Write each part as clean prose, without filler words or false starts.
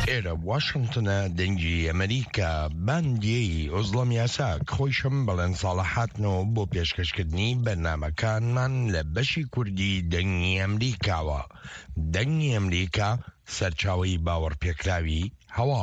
إلى واشنطن دنجي أمريكا باندي أظلم ياساك خوشم بلن صالحاتنو بو بيشكشكدني برنامج كان من لبشي كردي دنجي أمريكا سرچاوي باور بيكراوي هوا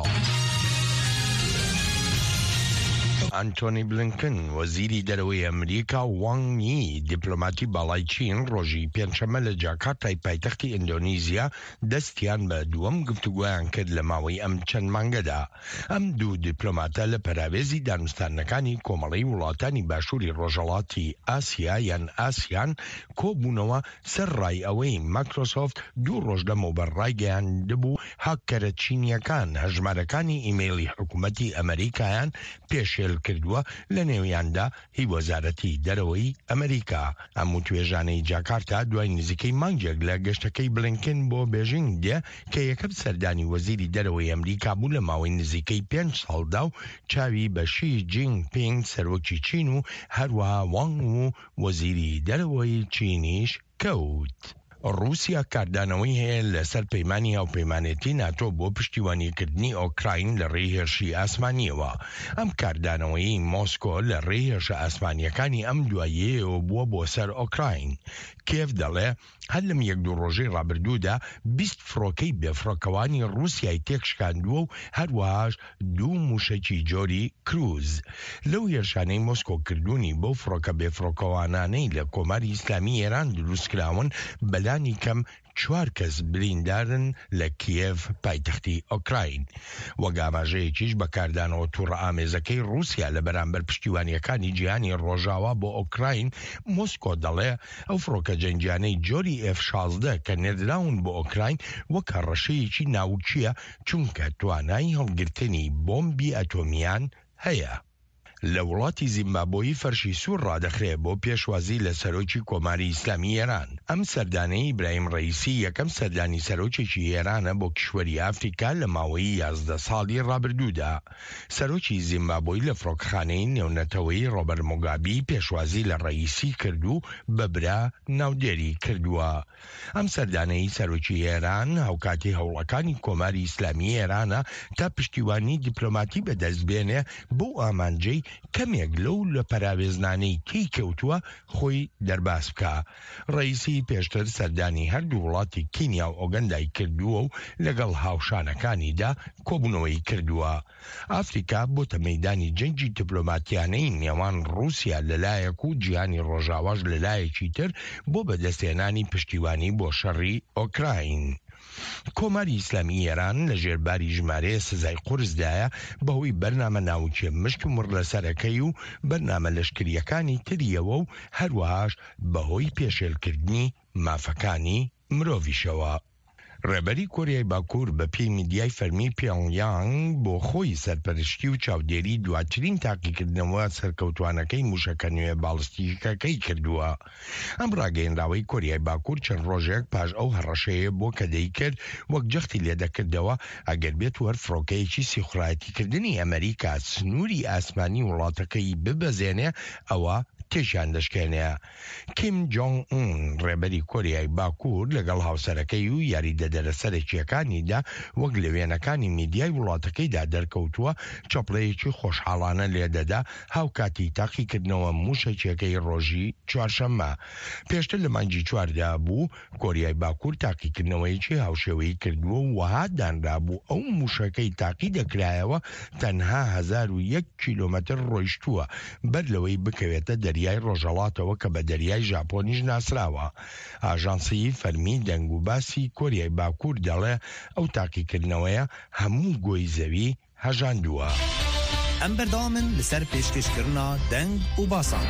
أنتوني بلينكن وزيري دروي أمريكا وانغ يي دبلوماتي بالاي چين روجي پێنجشەمە لە جاکارتای پایتەختی ئیندۆنیزیا دەستیان بە دووەم گفتوگۆیان کرد لە ماوەی ئەم چەند مانگەدا. ئەم دوو دیپلۆماتە لە پەراوێزی دانوستانەکانی کۆمەڵەی وڵاتانی باشووری ڕۆژهەڵاتی ئاسیا یان ئاسیان کۆبوونەوە سەر ڕای ئەوەی مایکرۆسۆفت دوو ڕۆژ لەمەوبەر ڕایگەیاندبوو هاکەرە چینیەکان هەژمارەکانی ئیمەیلی حکوومەتی ئەمریکایان پێشێل کردووە لە نێویاندا هی وەزارەتی دەرەوەی ئەمریکا. ئەم توێژانەی جاکارتا دوای نزیکەی مانگێک لە گەشتەکەی بلینکن بۆ بێژینگ دێ کە یەکەم سەردانی وەزیری دەرەوەی ئەمریکا بوو لە ماوەی نزیکەی 5 ساڵدا و چاوی بە شی جینپینگ سەرۆکی چین و هەروەها وانگ و وەزیری دەرەوەی چینیش کەوت. رووسیا کاردانەوەی هەیە لەسەر پەیمانی هاوپەیمانێتی ناتۆ بۆ پشتیوانیکردنی ئۆکراین لە ڕێی هێرشی ئاسمانیەوە. ئەم کاردانەوەی مۆسکۆ لە ڕێی هێرشە ئاسمانیەکانی ئەم دواییەوە بووە بۆ سەر ئۆکراین. کێف دەڵێ هەر لەم یەک دوو ڕۆژەی ڕابردوودا 20 فڕۆکەی بێفڕۆکەوانی رووسیای تێکشکاندووە و هەروەهاش دوو موشەکی جۆری کروز. لەو هێرشانەی مۆسکۆ کردوونی بۆ فڕۆکە بێفڕۆکەوانانەی لە کۆماری ئیسلامی ئێران دروستکراون بەلانی کەم 4 کەس بریندارن لە کیێڤ پایتەختی ئۆکراین. وەک ئاماژەیەکیش بەکاردانەوە تووڕە ئامێزەکەی رووسیا لە بەرامبەر پشتیوانیەکانی جیهانی ڕۆژاوا بۆ ئۆکراین مۆسکۆ دەڵێ ئەو فڕۆکە جەنگیانەی جۆری F-16 کە نێردراون بۆ ئۆکراین وەک هەڕەشەیەکی ناوچیە چونکە توانای هەڵگرتنی بۆمبی ئەتۆمیان هەیە. لە وڵاتی زیمبابوی فەرشی سوور ڕادەخرێ بۆ پێشوازی لە سەرۆکی کۆماری ئیسلامی ئێران. ئەم سەردانەی ئیبراهیم ڕەیسی یەکەم سەردانی سەرۆکێکی ئێرانە بۆ کشوەری ئافریکا لە ماوەی 11 ساڵی ڕابردوودا. سەرۆکی زیمبابوی لە فڕۆکەخانەی نێونەتەوەی ڕۆبەرت موگابی پێشوازی لە ڕەیسی کرد و بەبرا ناودێری کردووە. ئەم سەردانەی سەرۆکی ئێران هاوکاتی هەوڵەکانی کۆماری ئیسلامی ئێرانە تا پشتیوانی دیپلۆماتی بەدەستبێنێ بۆ ئامانجەی کەمێک لەو لە پەراوێزنانەی تی کەوتووە خۆی دەرباس بکە. ڕەیسی پێشتر سەردانی هەردوو وڵاتی کینیا و ئۆگەندای کردووە و لەگەڵ هاوشانەکانیدا کۆبوونەوەی کردووە. ئافریکا بۆتە مەیدانی جەنگی دیپلۆماتیانەی نێوان رووسیا لەلایەک و جیهانی ڕۆژاواش لەلایەکی تر بۆ بەدەستێنانی پشتیوانی بۆ شەڕی ئۆکراین. کۆماری ئیسلامی ئێران لە ژێرباری ژمارەیە سزای قورسدایە بەهۆی بەرنامە ناوچێ مشت و مڕ لەسەرەکەی و بەرنامە لەشکریەکانی تریەوە و هەروەهاش بەهۆی پێشێلکردنی مافەکانی مرۆڤیشەوە. ڕێبەری کۆریای باکوور بە پێی میدیای فەرمی پیۆنگیانگ بۆ خۆی سەرپەرشتی و چاودێری دواترین تاقیکردنەوە سەرکەوتوانەکەی موشەکە نوێ باڵستیکەکەی کردووە. ئەم ڕاگەیەنراوەی کۆریای باکوور چەند ڕۆژێک پاش ئەو هەڕەشەیە بۆ کە دەیکرد وەک جەختی لێدەکردەوە ئەگەر بێت وەر فڕۆکەیەکی سیخڕایەتیکردنی ئەمریکا سنووری ئاسمانی وڵاتەکەی ببەزێنێ ئەوە تێشیان دەشکێنێ. کیم جۆنگ ئون ڕێبەری کۆریای باکوور لەگەڵ هاوسەرەکەی و یاریدەدەرەسەرێکیەکانیدا وەک لە وێنەکانی میدیای وڵاتەکەیدا دەرکەوتووە چەپڵەیەکی خۆشحاڵانە لێدەدا هاوکاتی تاقیکردنەوە موشەکێکەی ڕۆژی چوارشەممە. پێشتر لە مانگی 4دا بوو کۆریای باکوور تاقیکردنەوەیەکی هاوشێوەیی کردووە و وەها دانرابوو ئەو موشەکەی تاقی دەکرایەوە تەنها 1001 کیلۆمەتر ڕۆیشتووە بەر لەوەی بکەوێتە دەریای ڕۆژهەڵاتەوە کە بە دەریای ژاپۆنیش ناسراوە. ئاژانسی فەرمی دەنگ و باسی کۆریای باکوور دەڵێ ئەو تاقیکردنەوەیە هەموو گۆی زەوی هەژاندووە. ئەم بەردەوامن لەسەر پێشکەشکردنا دەنگ و باسان.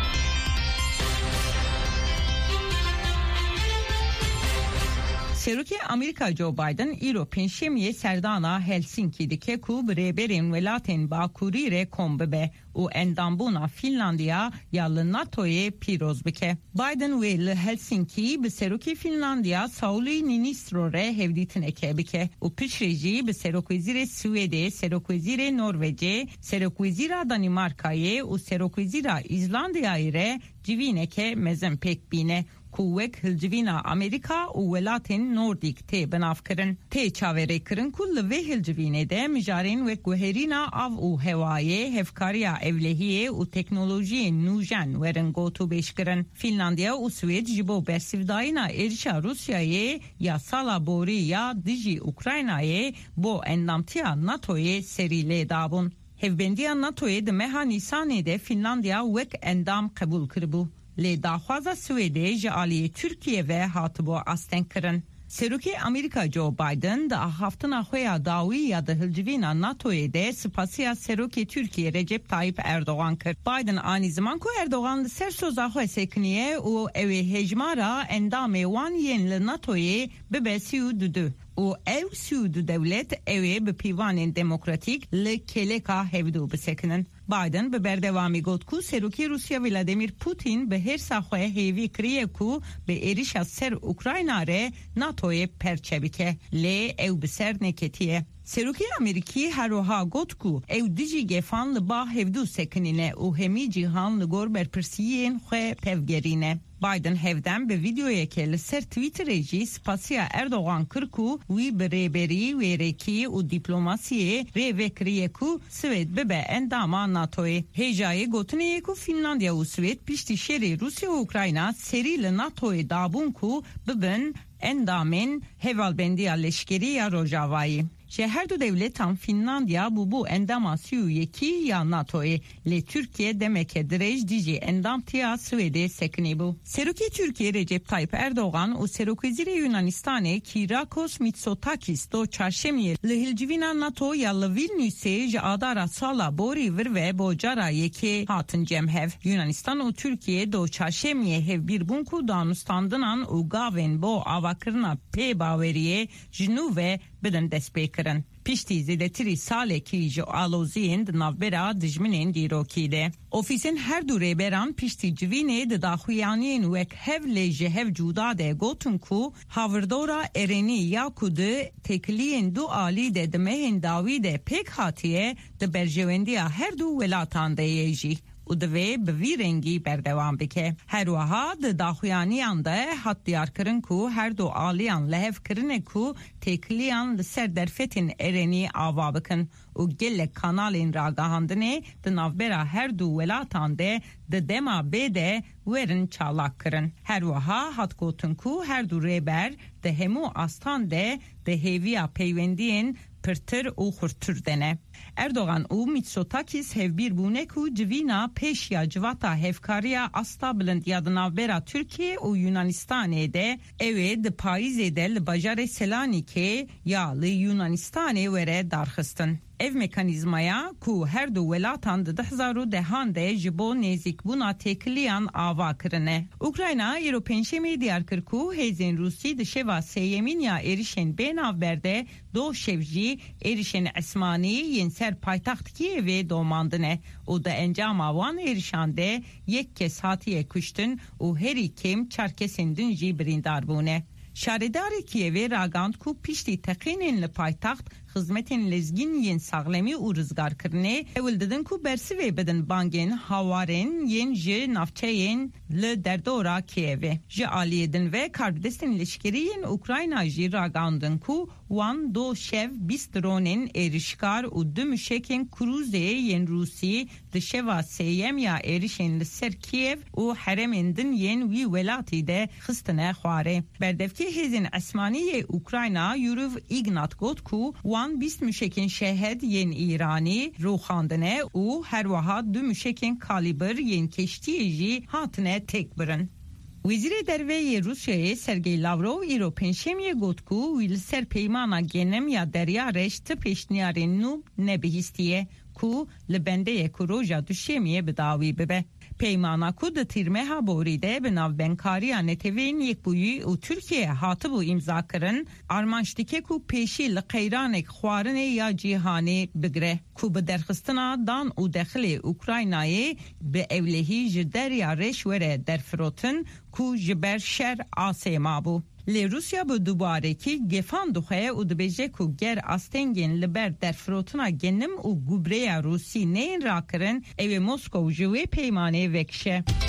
سەرۆکی ئەمریکا جۆ بایدن ئیرۆ پێنجشەممەیە سەردانا هەلسینکیدەکە و برێبەرین وڵاتên باکوورî re kom bibe û endambûna Fînlandiya ya li NATOyê pîroz bike. Biden wê li Helsinkî bi serokê Fînlandiya Sauli Niinistro re hevdîtineke bike û piştî jî bi Serokwezîrê Swêdê, Serokwezîrê Norwêcê, Serokwezîra Danimarkayê û Serokwezîra İzlandiyayê re جوینه مزن پک بینه کوک هلجوینا امریکا و ولاتین نوردیک تی بناف کرن تی چاوره کرن کل وی هلجوینه ده مجارین و گوهرینا آو و هوایه هفکاریا اولهیه و تکنولوژی نوجن ورنگو تو بیش کرن فینلاندیا و سوید جبو برسیوداینا ارشا روسیایه یا سالا بوری یا دیجی اوکراینایه بو اندامتیا ناتوی سریله دابون هفبندیا ناتوی ده مها نیسانه ده فینلاندیا وک اندام قبول کربو لی داخوازا سویده جالی ترکیه و هاتبو آستن کرن. سروکی امریکا جو بایدن دا هفتنا خویا داوی یا ده هلجوینا ناتوی ده سپاسیا سروکی ترکیه رجب طایب اردوغان کرد. بایدن آنی زمان کو اردوغان سر سوزا خوی سکنیه و اوی هجمارا اندام وان ین لناتوی ببسیو دودو. و او سود دولت اوی به پیوان دموکراتیک لکلکا هفدو بسکنن. بایدن به بردوامی گفت که سروکی روسیا ولادیمیر پوتین به هر ساخوه هیوی کریه که به ایریش از سر اوکراینه ره ناتوی پرچه بکه لی او بسر نکتیه. سروکی امریکی هروها گفت که او دیجی گفان لبا هفدو سکنینه و همی جیهان لگور برپرسیین خواه پفگرینه. بایدن هفدن به ویدیوی که لسر تویتر جی سپاسیا اردوغان کرکو وی بریبری ویرکی و دیپلوماسیه ری وکریه که سوید ببه انداما ناتوی. هیجای گوتنیه که فینلاندیا و سوید پیشتی شری روسیا و اوکراینا سری لناتوی دابون که ببن اندامین هوالبندی لشکری یا روجاوایی. شهر دو devletan Finlandiya bu endama yeki ya NATO'ye le Türkiye demek drej dici endam tia Svede sekni bu. Seruki Türkiye Recep Tayyip Erdoğan u serukizire Yunanistan'e Kyriakos Mitsotakis do çarşemiye le hilcivina NATO ya le Vilnius'e jadara sala bori vir ve bocara yeki hatın cemhev. Yunanistan u Türkiye do çarşemiye hev bir bunku danustandınan u gaven bo avakırna pe baveriye jnu ve بدن دست بکرن. پیشتی زیدتری ساله که جو آلوزیند نوبرا دجمنین دیروکیده. اوفیسین هر دوره بران پیشتی جوینه داخویانین وک هف لیجه هف جوداده گوتن کو هاوردورا ارینی یا کده تکلین دو آلی ده دمهن داوی ده پیک هاتیه ده برجوندیا هر دو ولاتان ده یجی. و دوی به وی رنگی بردوام بکه. هر وها ده داخویانیان ده حد دیار کرن کو هر دو آلیان لحف کرنه کو تکلیان لسر درفتین ارینی آوا بکن و گل کانالین راگاهاندنه ده نوبرا هر دو ولاتان ده دما بده ورن چالاک کرن. هر وها حد گوتن کو هر دو ریبر ده همو آستان ده هیویا پیوندین پرتر او خورتر دنه. اردوغان او میتسوتاکیس هفبیر بونه کو جوینا پیش یا جواتا هفکاریا استا بلند یادناوبرا ترکیه و یونانستانه ده اوه ده پاییزه ده لباجار سلانیکه یا لیونانستانه وره دارخستن. ev mekanizmaya ku her du welatan de 2010 de jibo nezik buna tekliyan ava kırne. Ukrayna European şemi diyar kırku hezen Rusi de şeva seyemin ya erişen benavberde do şevji erişen esmani yenser paytaxt Kiev'e domandine. O da encam avan erişande yek kes hatiye kuştun o heri kim çarkesin dün jibrindar bune. Şaredari Kiev'e ragand ku pişti tekinin le paytaxt hizmetin lezgin yen sağlemi u rızgar kırne evvel dedin ku bersi ve beden bangen havaren yen je navçeyen le derdora Kiev'e je aliyedin ve karbidestin leşkeriyen Ukrayna je ragandın ku wan do şev bistronin erişkar u dümüşekin kruze yen Rusi de şeva seyem ya erişen le ser Kiev u haremindin yen vi velati de xistine xware berdevki hezin esmaniye Ukrayna yuruv ignat got ku wan bist müşekin şehed yen İrani ruhandine u her vaha dü müşekin kaliber yen keştiyeji hatine tekbirin. Vizir derveyi Rusya'ya Sergey Lavrov European şemiye gotku vil ser peymana genem ya derya reşt peşniyarin nu ne bihistiye ku lebendeye kuroja düşemiye bedavi bebe. Peymana ku da tirmeha boride benav benkariya netevin yekbuyu u Türkiye hatı bu imza kırın armanştike ku peşi li qeyranek xwarine ya cihane bigre ku be derxistina dan u daxili Ukrayna'yı be evlehi ji derya reşvere derfrotin ku ji ber şer asema bu. Le Rusya bu dubareki gefan duxaya u dibêje ku ger astengên li ber derfirotuna genim û gubreya Rusî neyên rakirin ew ê Moskow ji wê peymanê vekişe.